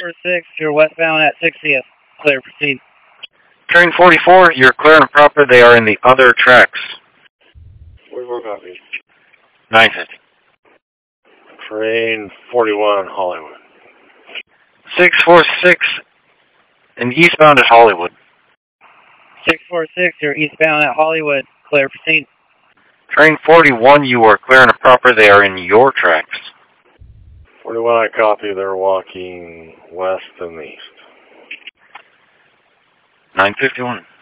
646, you're westbound at 60th. Clear, proceed. Train 44, you're clear and proper. They are in the other tracks. 44 copy. 950. Train 41, Hollywood. 646, and eastbound at Hollywood. 646, you're eastbound at Hollywood. Clear, proceed. Train 41, you are clear and proper. They are in your tracks. 41, I copy. They're walking west and east. 951.